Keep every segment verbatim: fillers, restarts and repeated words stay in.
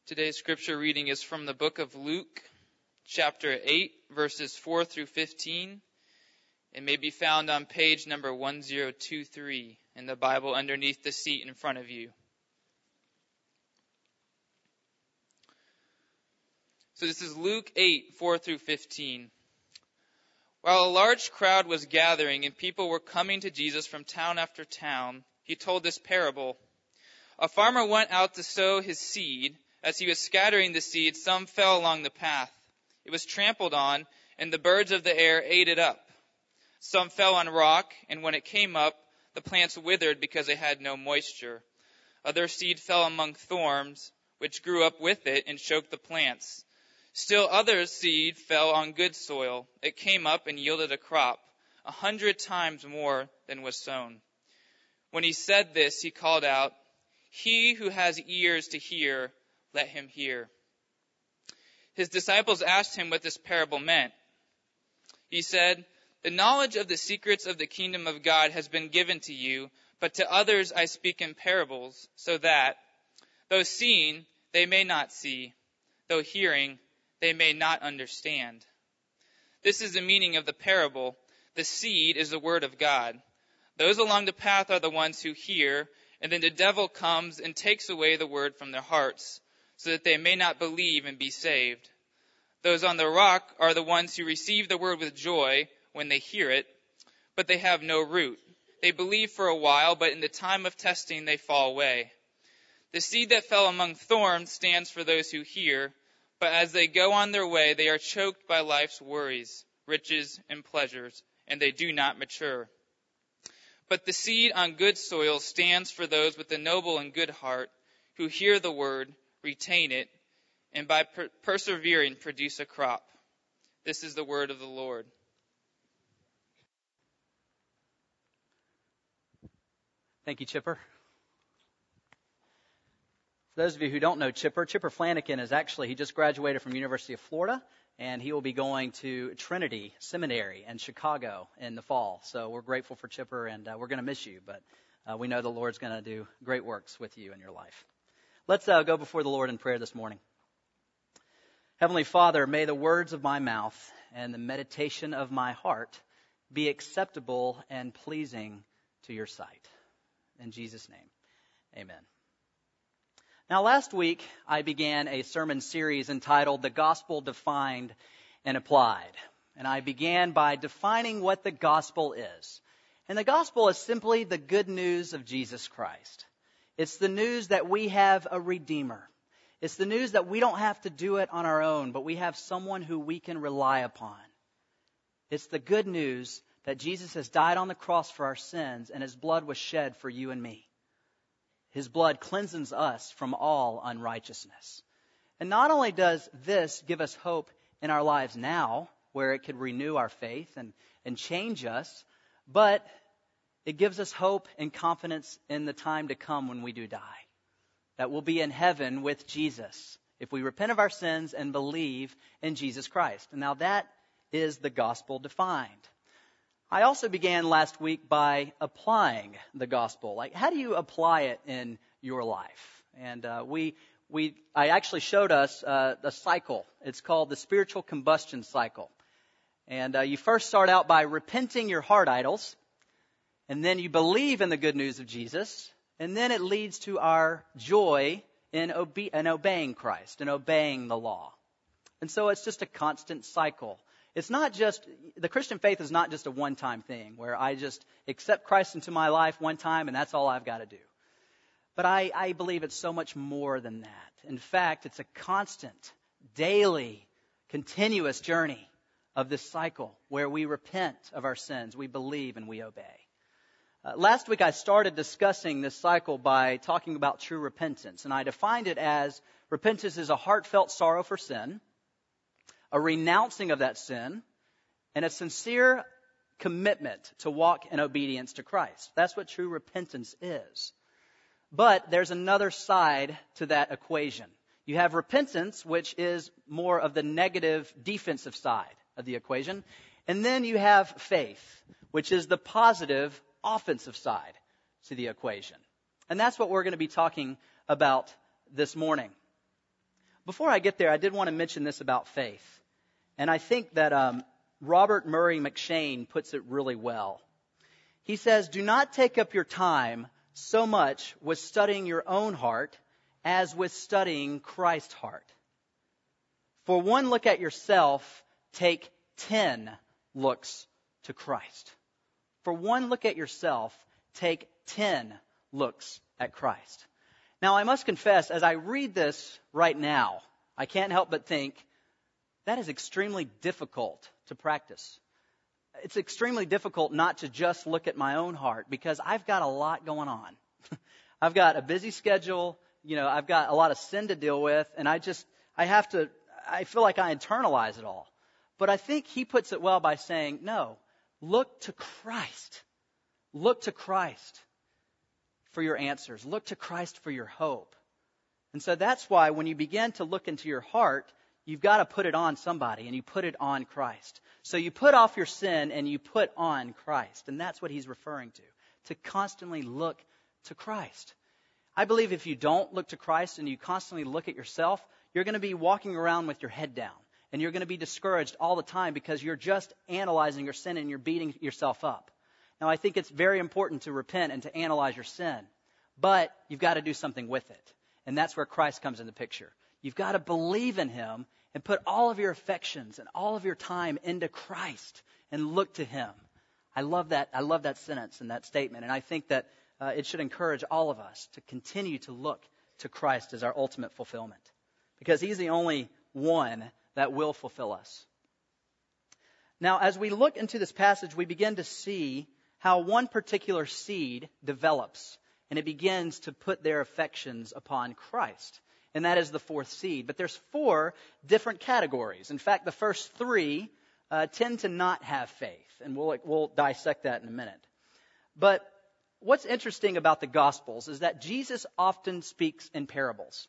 Today's scripture reading is from the book of Luke, chapter eight, verses four through fifteen. It may be found on page number one zero two three in the Bible underneath the seat in front of you. So this is Luke eight, four through fifteen. While a large crowd was gathering and people were coming to Jesus from town after town, he told this parable. A farmer went out to sow his seed. As he was scattering the seed, some fell along the path. It was trampled on, and the birds of the air ate it up. Some fell on rock, and when it came up, the plants withered because they had no moisture. Other seed fell among thorns, which grew up with it and choked the plants. Still other seed fell on good soil. It came up and yielded a crop, a hundred times more than was sown. When he said this, he called out, "He who has ears to hear, let him hear." His disciples asked him what this parable meant. He said, "The knowledge of the secrets of the kingdom of God has been given to you, but to others I speak in parables, so that, though seeing, they may not see, though hearing, they may not understand." This is the meaning of the parable. The seed is the word of God. Those along the path are the ones who hear, and then the devil comes and takes away the word from their hearts, so that they may not believe and be saved. Those on the rock are the ones who receive the word with joy when they hear it, but they have no root. They believe for a while, but in the time of testing they fall away. The seed that fell among thorns stands for those who hear, but as they go on their way, they are choked by life's worries, riches, and pleasures, and they do not mature. But the seed on good soil stands for those with a noble and good heart, who hear the word, retain it, and by per- persevering produce a crop. This is the word of the Lord. Thank you, Chipper. For those of you who don't know Chipper, Chipper Flanagan is actually, he just graduated from University of Florida, and he will be going to Trinity Seminary in Chicago in the fall. So we're grateful for Chipper, and uh, we're going to miss you, but uh, we know the Lord's going to do great works with you in your life. Let's uh, go before the Lord in prayer this morning. Heavenly Father, may the words of my mouth and the meditation of my heart be acceptable and pleasing to your sight. In Jesus' name, amen. Now, last week, I began a sermon series entitled The Gospel Defined and Applied. And I began by defining what the gospel is. And the gospel is simply the good news of Jesus Christ. It's the news that we have a Redeemer. It's the news that we don't have to do it on our own, but we have someone who we can rely upon. It's the good news that Jesus has died on the cross for our sins and his blood was shed for you and me. His blood cleanses us from all unrighteousness. And not only does this give us hope in our lives now, where it could renew our faith and, and change us, but it gives us hope and confidence in the time to come when we do die. That we'll be in heaven with Jesus if we repent of our sins and believe in Jesus Christ. And now that is the gospel defined. I also began last week by applying the gospel. Like, how do you apply it in your life? And uh, we, we, I actually showed us uh, the cycle. It's called the spiritual combustion cycle. And uh, you first start out by repenting your heart idols, and then you believe in the good news of Jesus, and then it leads to our joy in, obe- in obeying Christ and obeying the law. And so it's just a constant cycle. It's not just, the Christian faith is not just a one-time thing where I just accept Christ into my life one time and that's all I've got to do. But I, I believe it's so much more than that. In fact, it's a constant, daily, continuous journey of this cycle where we repent of our sins, we believe, and we obey. Uh, last week I started discussing this cycle by talking about true repentance, and I defined it as repentance is a heartfelt sorrow for sin, a renouncing of that sin, and a sincere commitment to walk in obedience to Christ. That's what true repentance is. But there's another side to that equation. You have repentance, which is more of the negative, defensive side of the equation. And then you have faith, which is the positive, offensive side to the equation. And that's what we're going to be talking about this morning. Before I get there, I did want to mention this about faith. And I think that um, Robert Murray McShane puts it really well. He says, do not take up your time so much with studying your own heart as with studying Christ's heart. For one look at yourself, take ten looks to Christ. For one look at yourself, take ten looks at Christ. Now, I must confess, as I read this right now, I can't help but think that is extremely difficult to practice. It's extremely difficult not to just look at my own heart because I've got a lot going on. I've got a busy schedule, you know, I've got a lot of sin to deal with, and I just, I have to, I feel like I internalize it all. But I think he puts it well by saying, no, look to Christ. Look to Christ for your answers. Look to Christ for your hope. And so that's why when you begin to look into your heart, you've got to put it on somebody, and you put it on Christ. So you put off your sin and you put on Christ. And that's what he's referring to, to constantly look to Christ. I believe if you don't look to Christ and you constantly look at yourself, you're going to be walking around with your head down. And you're going to be discouraged all the time because you're just analyzing your sin and you're beating yourself up. Now, I think it's very important to repent and to analyze your sin. But you've got to do something with it. And that's where Christ comes in the picture. You've got to believe in him and put all of your affections and all of your time into Christ and look to him. I love that. I love that sentence and that statement. And I think that uh, it should encourage all of us to continue to look to Christ as our ultimate fulfillment, because he's the only one that will fulfill us. Now, as we look into this passage, we begin to see how one particular seed develops, and it begins to put their affections upon Christ. And that is the fourth seed. But there's four different categories. In fact, the first three uh, tend to not have faith. And we'll, we'll dissect that in a minute. But what's interesting about the Gospels is that Jesus often speaks in parables.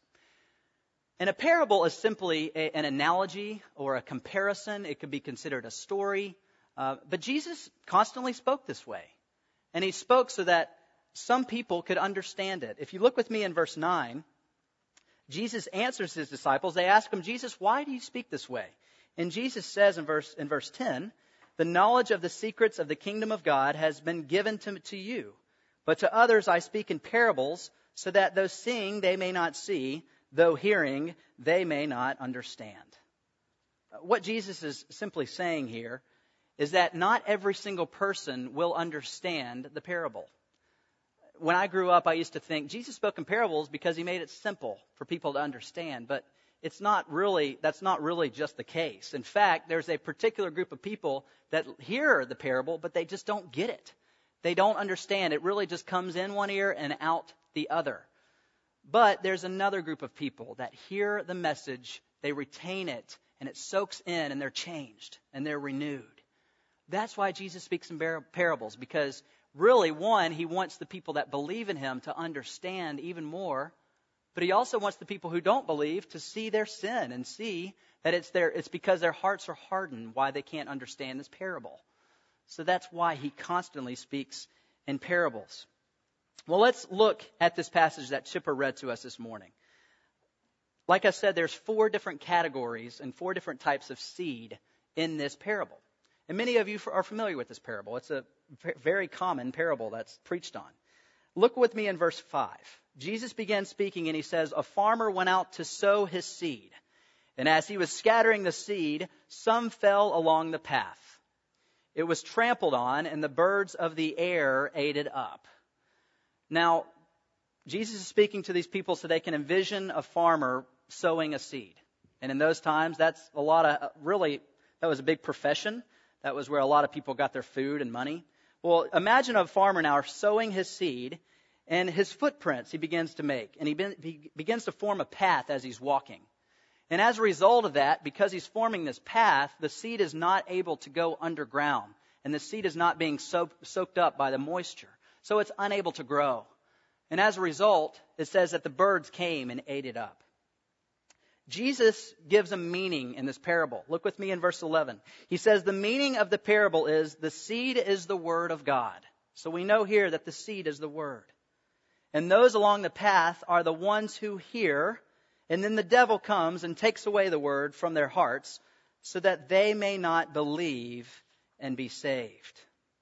And a parable is simply a, an analogy or a comparison. It could be considered a story. Uh, but Jesus constantly spoke this way. And he spoke so that some people could understand it. If you look with me in verse nine, Jesus answers his disciples. They ask him, Jesus, why do you speak this way? And Jesus says in verse in verse ten, the knowledge of the secrets of the kingdom of God has been given to, to you. But to others I speak in parables, so that though seeing they may not see, though hearing they may not understand. What Jesus is simply saying here is that not every single person will understand the parable. When I grew up, I used to think Jesus spoke in parables because he made it simple for people to understand. But it's not really, that's not really just the case. In fact, there's a particular group of people that hear the parable, but they just don't get it. They don't understand. It really just comes in one ear and out the other. But there's another group of people that hear the message, they retain it, and it soaks in, and they're changed, and they're renewed. That's why Jesus speaks in parables, because really, one, he wants the people that believe in him to understand even more, but he also wants the people who don't believe to see their sin and see that it's their, it's because their hearts are hardened why they can't understand this parable. So that's why he constantly speaks in parables. Well, let's look at this passage that Chipper read to us this morning. Like I said, there's four different categories and four different types of seed in this parable. And many of you are familiar with this parable. It's a very common parable that's preached on. Look with me in verse five. Jesus began speaking and he says, a farmer went out to sow his seed. And as he was scattering the seed, some fell along the path. It was trampled on and the birds of the air ate it up. Now, Jesus is speaking to these people so they can envision a farmer sowing a seed. And in those times, that's a lot of, really, that was a big profession. That was where a lot of people got their food and money. Well, imagine a farmer now sowing his seed, and his footprints he begins to make. And he, be, he begins to form a path as he's walking. And as a result of that, because he's forming this path, the seed is not able to go underground. And the seed is not being soaked, soaked up by the moisture. So it's unable to grow. And as a result, it says that the birds came and ate it up. Jesus gives a meaning in this parable. Look with me in verse eleven. He says the meaning of the parable is the seed is the word of God. So we know here that the seed is the word. And those along the path are the ones who hear, And then the devil comes and takes away the word from their hearts so that they may not believe and be saved.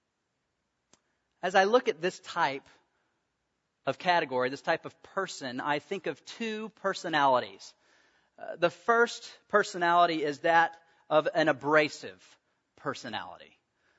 As I look at this type of category, this type of person, I think of two personalities. Uh, the first personality is that of an abrasive personality.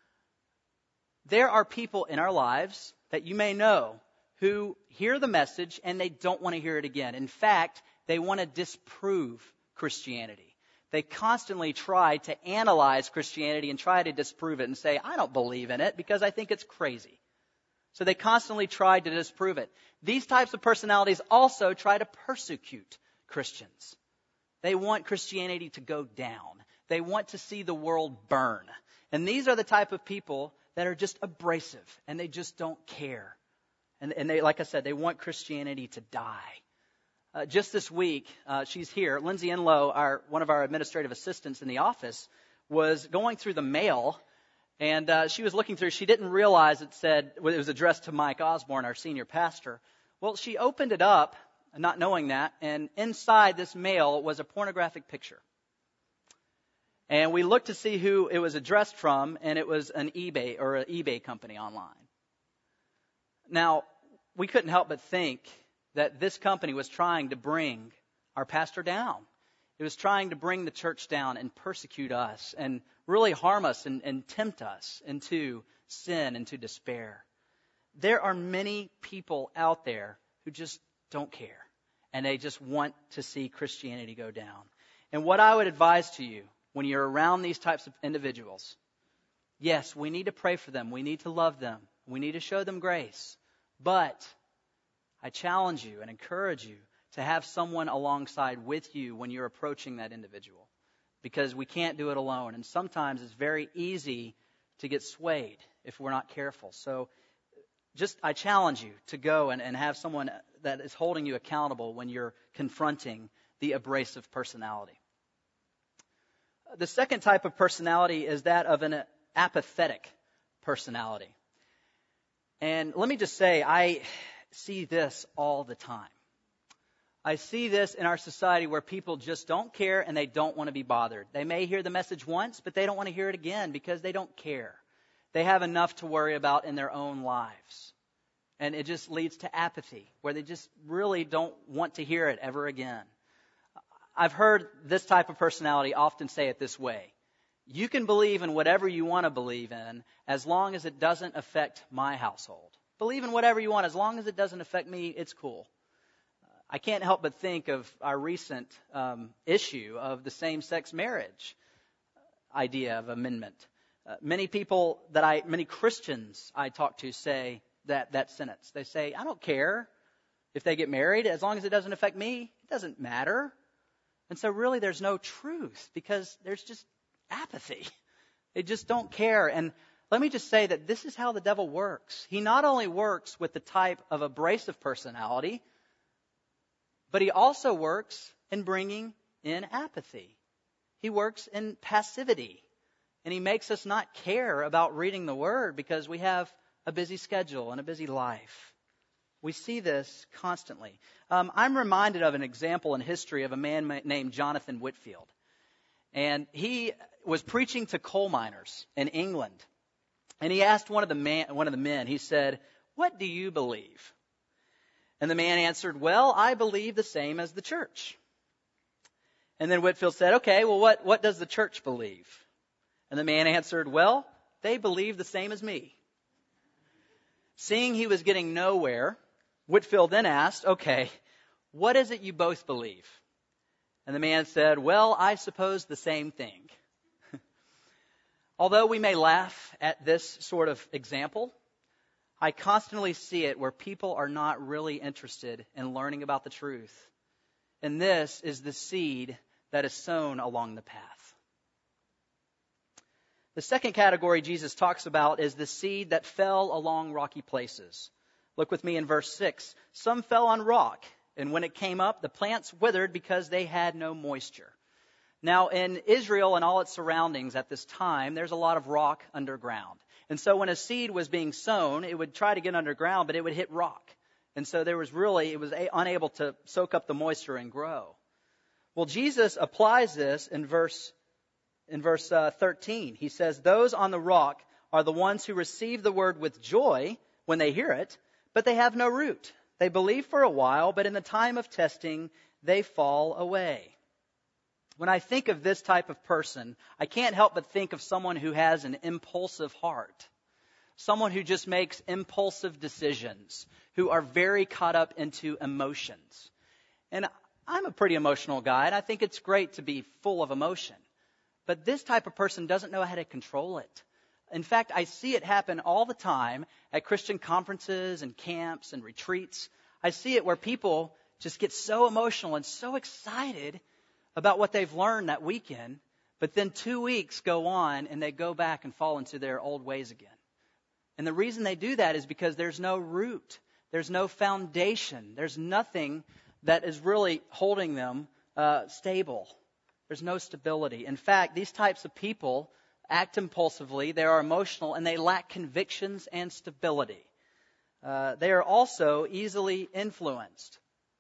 There are people in our lives that you may know who hear the message and they don't want to hear it again. In fact, they want to disprove Christianity. They constantly try to analyze Christianity and try to disprove it and say, I don't believe in it because I think it's crazy. So they constantly try to disprove it. These types of personalities also try to persecute Christians. They want Christianity to go down. They want to see the world burn. And these are the type of people that are just abrasive and they just don't care. And, and they, like I said, they want Christianity to die. Uh, just this week, uh, she's here. Lindsay Enlow, our, one of our administrative assistants in the office, was going through the mail. And uh, she was looking through. She didn't realize it said it was addressed to Mike Osborne, our senior pastor. Well, she opened it up, not knowing that, and inside this mail was a pornographic picture. And we looked to see who it was addressed from, and it was an eBay or an eBay company online. Now, we couldn't help but think that this company was trying to bring our pastor down. It was trying to bring the church down and persecute us and really harm us and, and tempt us into sin, into despair. There are many people out there who just don't care, and they just want to see Christianity go down. And what I would advise to you when you're around these types of individuals, yes, we need to pray for them. We need to love them. We need to show them grace. But I challenge you and encourage you to have someone alongside with you when you're approaching that individual, because we can't do it alone. And sometimes it's very easy to get swayed if we're not careful. So just I challenge you to go and, and have someone that is holding you accountable when you're confronting the abrasive personality. The second type of personality is that of an apathetic personality. And let me just say, I see this all the time. I see this in our society where people just don't care and they don't want to be bothered. They may hear the message once, but they don't want to hear it again because they don't care. They have enough to worry about in their own lives. And it just leads to apathy, where they just really don't want to hear it ever again. I've heard this type of personality often say it this way: you can believe in whatever you want to believe in as long as it doesn't affect my household. Believe in whatever you want. As long as it doesn't affect me, it's cool. I can't help but think of our recent um, issue of the same-sex marriage idea of amendment. Uh, many people that I, many Christians I talk to say that, that sentence. They say, I don't care if they get married. As long as it doesn't affect me, it doesn't matter. And so really there's no truth because there's just apathy. They just don't care. And let me just say that this is how the devil works. He not only works with the type of abrasive personality, but he also works in bringing in apathy. He works in passivity. And he makes us not care about reading the Word because we have a busy schedule and a busy life. We see this constantly. Um, I'm reminded of an example in history of a man named Jonathan Whitfield. And he was preaching to coal miners in England. And he asked one of the man, one of the men, he said, "What do you believe?" And the man answered, "Well, I believe the same as the church." And then Whitfield said, "Okay, well, what, what does the church believe?" And the man answered, "Well, they believe the same as me." Seeing he was getting nowhere, Whitfield then asked, "Okay, what is it you both believe?" And the man said, "Well, I suppose the same thing." Although we may laugh at this sort of example, I constantly see it where people are not really interested in learning about the truth. And this is the seed that is sown along the path. The second category Jesus talks about is the seed that fell along rocky places. Look with me in verse six. Some fell on rock, and when it came up, the plants withered because they had no moisture. Now, in Israel and all its surroundings at this time, there's a lot of rock underground. And so when a seed was being sown, it would try to get underground, but it would hit rock. And so there was really, it was a, unable to soak up the moisture and grow. Well, Jesus applies this in verse in verse uh, thirteen. He says, those on the rock are the ones who receive the word with joy when they hear it, but they have no root. They believe for a while, but in the time of testing, they fall away. When I think of this type of person, I can't help but think of someone who has an impulsive heart. Someone who just makes impulsive decisions, who are very caught up into emotions. And I'm a pretty emotional guy, and I think it's great to be full of emotion. But this type of person doesn't know how to control it. In fact, I see it happen all the time at Christian conferences and camps and retreats. I see it where people just get so emotional and so excited about what they've learned that weekend, but then two weeks go on and they go back and fall into their old ways again. And the reason they do that is because there's no root. There's no foundation. There's nothing that is really holding them uh, stable. There's no stability. In fact, these types of people act impulsively, they are emotional, and they lack convictions and stability. Uh, they are also easily influenced.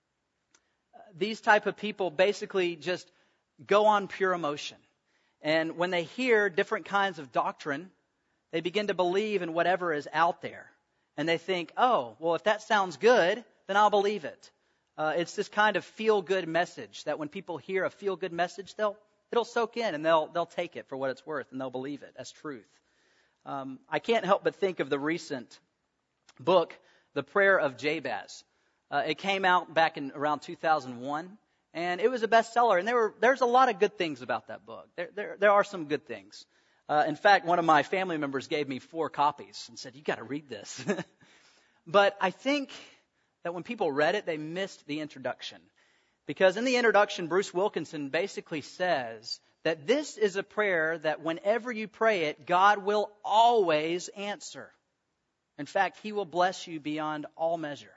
These type of people basically just go on pure emotion. And when they hear different kinds of doctrine, they begin to believe in whatever is out there. And they think, oh, well, if that sounds good, then I'll believe it. Uh, it's this kind of feel-good message that when people hear a feel-good message, they'll it'll soak in and they'll they'll take it for what it's worth and they'll believe it as truth. Um, I can't help but think of the recent book, The Prayer of Jabez. Uh, it came out back in around two thousand one, and it was a bestseller. And there were there's a lot of good things about that book. There there, there are some good things. Uh, in fact, one of my family members gave me four copies and said, "You got to read this." But I think that when people read it, they missed the introduction. Because in the introduction, Bruce Wilkinson basically says that this is a prayer that whenever you pray it, God will always answer. In fact, He will bless you beyond all measure.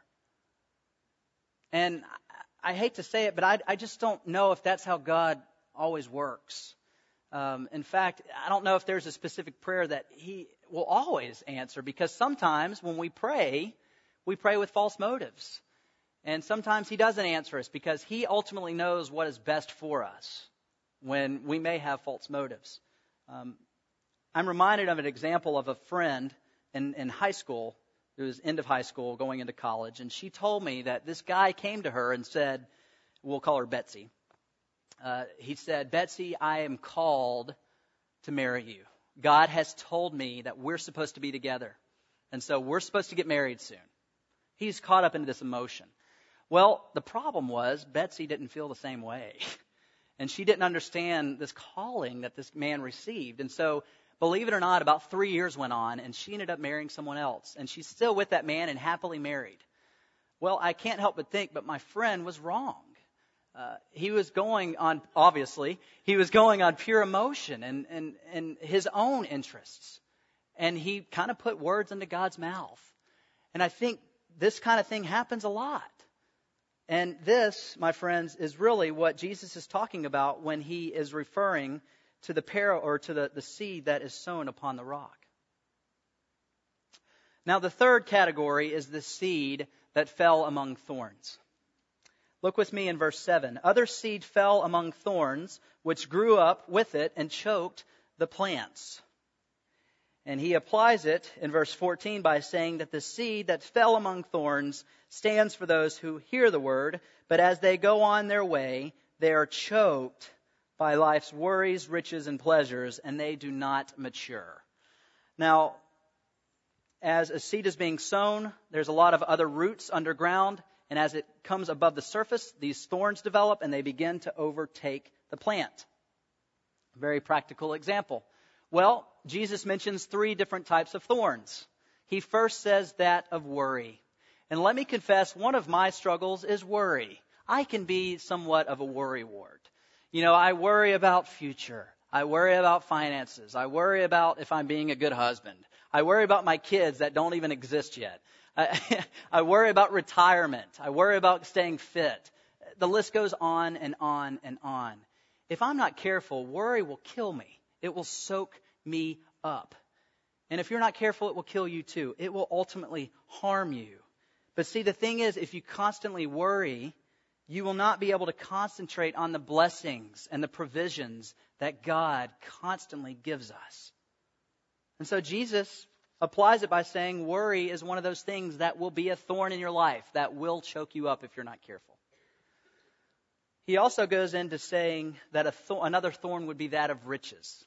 And I hate to say it, but I, I just don't know if that's how God always works. Um, in fact, I don't know if there's a specific prayer that He will always answer, because sometimes when we pray, we pray with false motives. And sometimes He doesn't answer us because He ultimately knows what is best for us when we may have false motives. Um, I'm reminded of an example of a friend in, in high school. It was end of high school, going into college. And she told me that this guy came to her and said, we'll call her Betsy. Uh, he said, Betsy, I am called to marry you. God has told me that we're supposed to be together. And so we're supposed to get married soon. He's caught up into this emotion. Well, the problem was Betsy didn't feel the same way. And she didn't understand this calling that this man received. And so, believe it or not, about three years went on, and she ended up marrying someone else. And she's still with that man and happily married. Well, I can't help but think, but my friend was wrong. Uh, he was going on, obviously, he was going on pure emotion and, and, and his own interests. And he kind of put words into God's mouth. And I think this kind of thing happens a lot. And this, my friends, is really what Jesus is talking about when He is referring to the para, or to the, the seed that is sown upon the rock. Now, the third category is the seed that fell among thorns. Look with me in verse seven. Other seed fell among thorns, which grew up with it and choked the plants. And he applies it in verse fourteen by saying that the seed that fell among thorns stands for those who hear the word, but as they go on their way, they are choked by life's worries, riches, and pleasures, and they do not mature. Now, as a seed is being sown, there's a lot of other roots underground, and as it comes above the surface, these thorns develop and they begin to overtake the plant. Very practical example. Well, Jesus mentions three different types of thorns. He first says that of worry. And let me confess, one of my struggles is worry. I can be somewhat of a worrywart. You know, I worry about future. I worry about finances. I worry about if I'm being a good husband. I worry about my kids that don't even exist yet. I, I worry about retirement. I worry about staying fit. The list goes on and on and on. If I'm not careful, worry will kill me. It will soak me up. And if you're not careful, it will kill you too. It will ultimately harm you. But see, the thing is, if you constantly worry, you will not be able to concentrate on the blessings and the provisions that God constantly gives us. And so Jesus applies it by saying worry is one of those things that will be a thorn in your life, that will choke you up if you're not careful. He also goes into saying that a th- another thorn would be that of riches.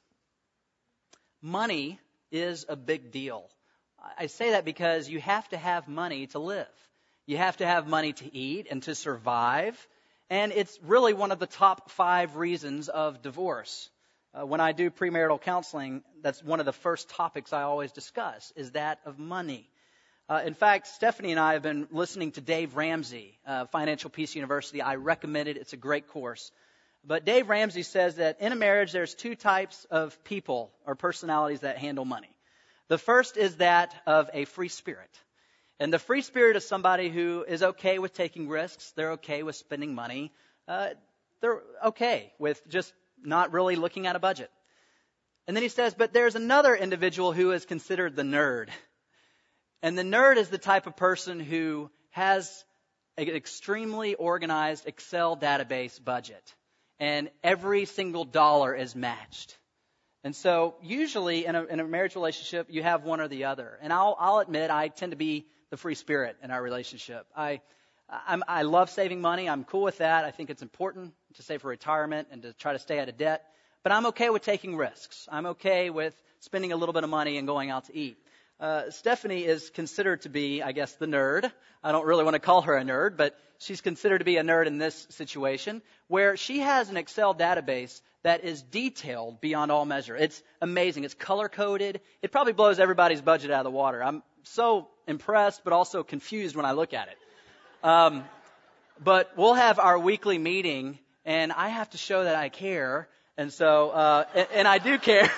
Money is a big deal. I say that because you have to have money to live. You have to have money to eat and to survive. And it's really one of the top five reasons of divorce. Uh, when I do premarital counseling, that's one of the first topics I always discuss, is that of money. Uh, in fact, Stephanie and I have been listening to Dave Ramsey, uh, Financial Peace University. I recommend it. It's a great course. But Dave Ramsey says that in a marriage, there's two types of people or personalities that handle money. The first is that of a free spirit. And the free spirit is somebody who is okay with taking risks. They're okay with spending money. Uh, they're okay with just not really looking at a budget. And then he says, but there's another individual who is considered the nerd. And the nerd is the type of person who has an extremely organized Excel database budget. And every single dollar is matched. And so usually in a, in a marriage relationship, you have one or the other. And I'll, I'll admit I tend to be the free spirit in our relationship. I, I'm, I love saving money. I'm cool with that. I think it's important to save for retirement and to try to stay out of debt. But I'm okay with taking risks. I'm okay with spending a little bit of money and going out to eat. Uh, Stephanie is considered to be, I guess, the nerd. I don't really want to call her a nerd, but she's considered to be a nerd in this situation where she has an Excel database that is detailed beyond all measure. It's amazing. It's color-coded. It probably blows everybody's budget out of the water. I'm so impressed, but also confused when I look at it. Um, but we'll have our weekly meeting, and I have to show that I care. And so, uh, and, and I do care.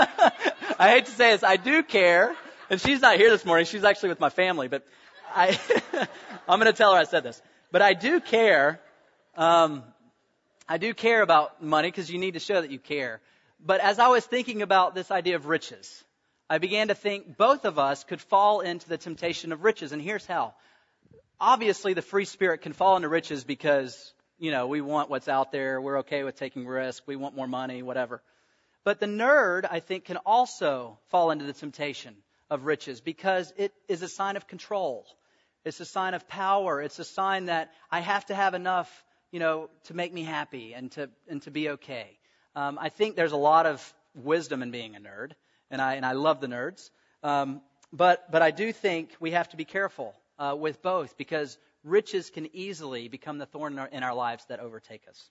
I hate to say this, I do care. And she's not here this morning. She's actually with my family. But I, I'm going to tell her I said this. But I do care. Um, I do care about money because you need to show that you care. But as I was thinking about this idea of riches, I began to think both of us could fall into the temptation of riches. And here's how. Obviously, the free spirit can fall into riches because, you know, we want what's out there. We're okay with taking risk. We want more money, whatever. But the nerd, I think, can also fall into the temptation of riches because it is a sign of control. It's a sign of power. It's a sign that I have to have enough, you know, to make me happy and to and to be okay. Um, I think there's a lot of wisdom in being a nerd, and I and I love the nerds. Um, but but I do think we have to be careful uh, with both because riches can easily become the thorn in our, in our lives that overtake us.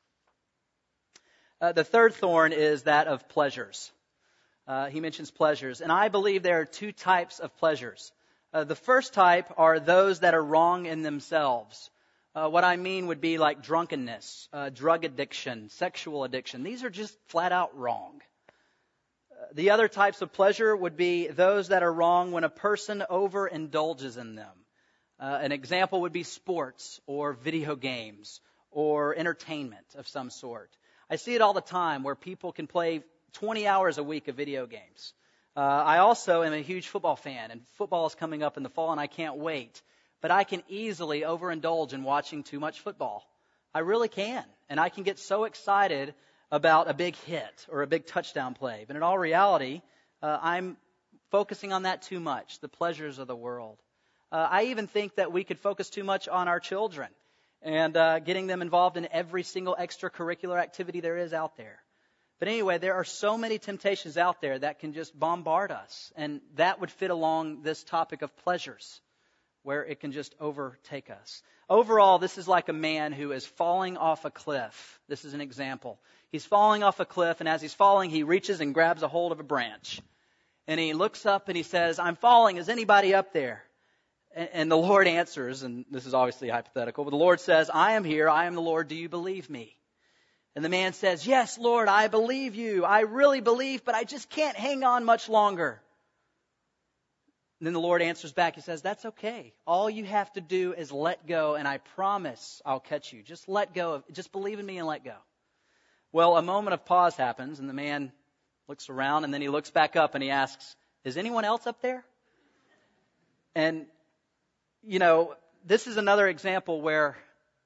Uh, the third thorn is that of pleasures. Uh, he mentions pleasures, and I believe there are two types of pleasures. Uh, the first type are those that are wrong in themselves. Uh, what I mean would be like drunkenness, uh, drug addiction, sexual addiction. These are just flat out wrong. Uh, the other types of pleasure would be those that are wrong when a person overindulges in them. Uh, an example would be sports or video games or entertainment of some sort. I see it all the time where people can play twenty hours a week of video games. Uh, I also am a huge football fan, and football is coming up in the fall, and I can't wait. But I can easily overindulge in watching too much football. I really can. And I can get so excited about a big hit or a big touchdown play. But in all reality, uh, I'm focusing on that too much, the pleasures of the world. Uh, I even think that we could focus too much on our children and uh, getting them involved in every single extracurricular activity there is out there. But anyway, there are so many temptations out there that can just bombard us. And that would fit along this topic of pleasures, where it can just overtake us. Overall, this is like a man who is falling off a cliff. This is an example. He's falling off a cliff, and as he's falling, he reaches and grabs a hold of a branch. And he looks up and he says, "I'm falling. Is anybody up there?" And, and the Lord answers, and this is obviously hypothetical, but the Lord says, "I am here. I am the Lord. Do you believe me?" And the man says, "Yes, Lord, I believe you. I really believe, but I just can't hang on much longer." And then the Lord answers back. He says, "That's okay. All you have to do is let go, and I promise I'll catch you. Just let go. Of, just believe in me and let go." Well, a moment of pause happens, and the man looks around, and then he looks back up, and he asks, "Is anyone else up there?" And, you know, this is another example where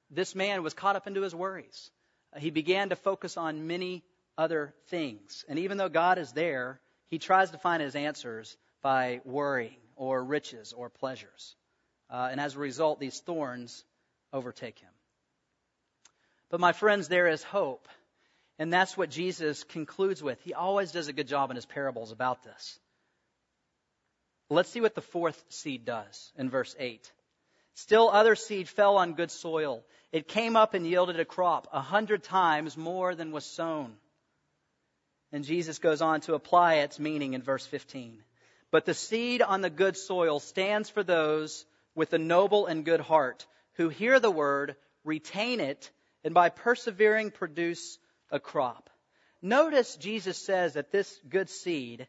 this man was caught up into his worries. Uh, he began to focus on many other things. And even though God is there, he tries to find his answers by worrying or riches or pleasures. Uh, and as a result, these thorns overtake him. But my friends, there is hope. And that's what Jesus concludes with. He always does a good job in his parables about this. Let's see what the fourth seed does in verse eight. Still other seed fell on good soil. It came up and yielded a crop a hundred times more than was sown. And Jesus goes on to apply its meaning in verse fifteen. But the seed on the good soil stands for those with a noble and good heart, who hear the word, retain it, and by persevering produce a crop. Notice Jesus says that this good seed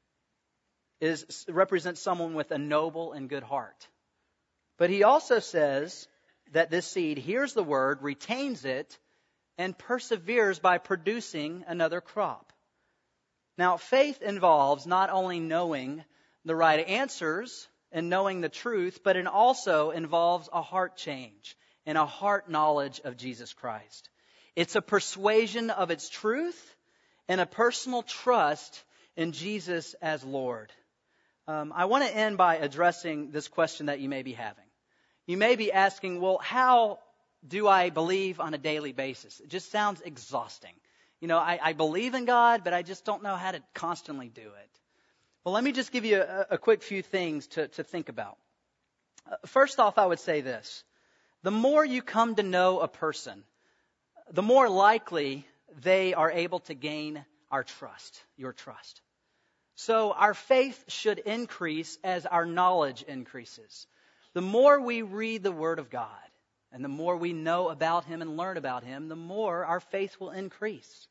is represents someone with a noble and good heart. But he also says that this seed hears the word, retains it, and perseveres by producing another crop. Now, faith involves not only knowing the right answers and knowing the truth, but it also involves a heart change and a heart knowledge of Jesus Christ. It's a persuasion of its truth and a personal trust in Jesus as Lord. Um, I want to end by addressing this question that you may be having. You may be asking, well, how do I believe on a daily basis? It just sounds exhausting. You know, I, I believe in God, but I just don't know how to constantly do it. Well, let me just give you a, a quick few things to, to think about. Uh, first off, I would say this. The more you come to know a person, the more likely they are able to gain our trust, your trust. So our faith should increase as our knowledge increases. The more we read the Word of God and the more we know about Him and learn about Him, the more our faith will increase.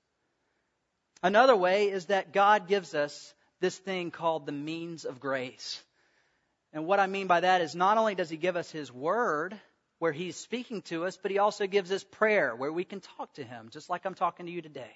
Another way is that God gives us this thing called the means of grace. And what I mean by that is not only does He give us His Word where He's speaking to us, but He also gives us prayer where we can talk to Him, just like I'm talking to you today.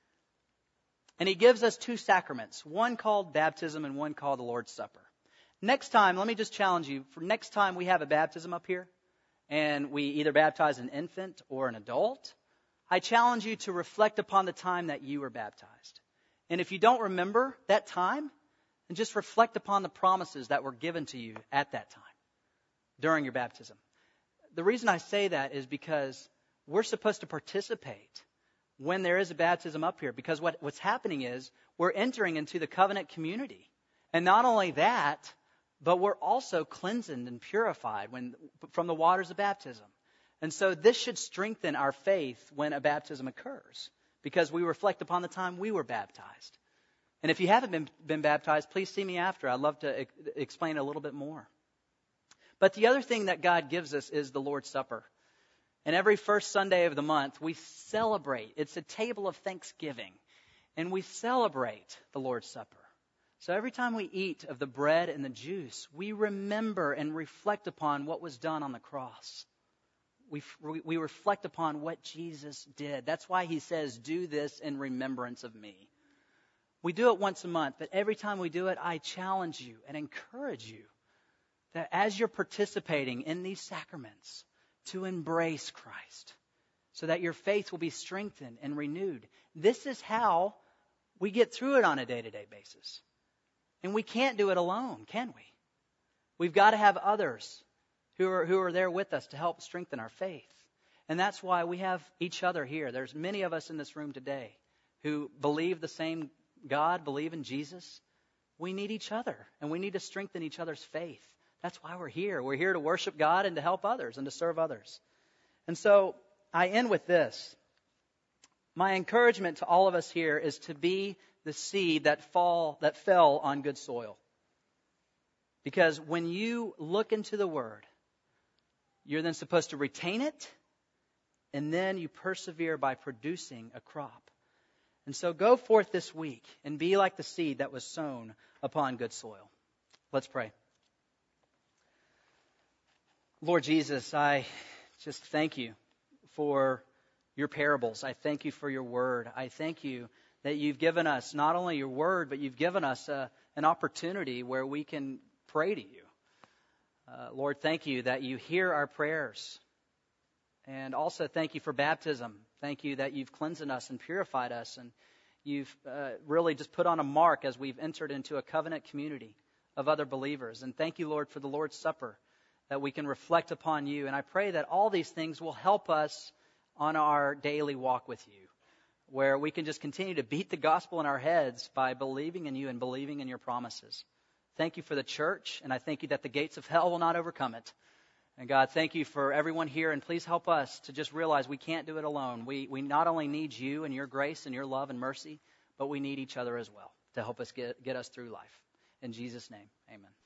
And He gives us two sacraments, one called baptism and one called the Lord's Supper. Next time, let me just challenge you, for next time we have a baptism up here, and we either baptize an infant or an adult, I challenge you to reflect upon the time that you were baptized. And if you don't remember that time, then just reflect upon the promises that were given to you at that time, during your baptism. The reason I say that is because we're supposed to participate when there is a baptism up here, because what, what's happening is we're entering into the covenant community. And not only that, but we're also cleansed and purified when, from the waters of baptism. And so this should strengthen our faith when a baptism occurs, because we reflect upon the time we were baptized. And if you haven't been, been baptized, please see me after. I'd love to ex- explain a little bit more. But the other thing that God gives us is the Lord's Supper. And every first Sunday of the month, we celebrate. It's a table of thanksgiving. And we celebrate the Lord's Supper. So every time we eat of the bread and the juice, we remember and reflect upon what was done on the cross. We, we reflect upon what Jesus did. That's why He says, do this in remembrance of me. We do it once a month, but every time we do it, I challenge you and encourage you that as you're participating in these sacraments, to embrace Christ so that your faith will be strengthened and renewed. This is how we get through it on a day-to-day basis. And we can't do it alone, can we? We've got to have others who are, who are there with us to help strengthen our faith. And that's why we have each other here. There's many of us in this room today who believe the same God, believe in Jesus. We need each other, and we need to strengthen each other's faith. That's why we're here. We're here to worship God and to help others and to serve others. And so I end with this. My encouragement to all of us here is to be the seed that fall that fell on good soil. Because when you look into the Word, you're then supposed to retain it, and then you persevere by producing a crop. And so go forth this week and be like the seed that was sown upon good soil. Let's pray. Lord Jesus, I just thank you for your parables. I thank you for your word. I thank you that you've given us not only your word, but you've given us a, an opportunity where we can pray to you. Uh, Lord, thank you that you hear our prayers And also thank you for baptism. Thank you that you've cleansed us and purified us, and you've uh, really just put on a mark as we've entered into a covenant community of other believers. And thank you, Lord, for the Lord's Supper, that we can reflect upon you. And I pray that all these things will help us on our daily walk with you, where we can just continue to beat the gospel in our heads by believing in you and believing in your promises. Thank you for the church, and I thank you that the gates of hell will not overcome it. And God, thank you for everyone here, and please help us to just realize we can't do it alone. We we not only need you and your grace and your love and mercy, but we need each other as well to help us get, get us through life. In Jesus' name, amen.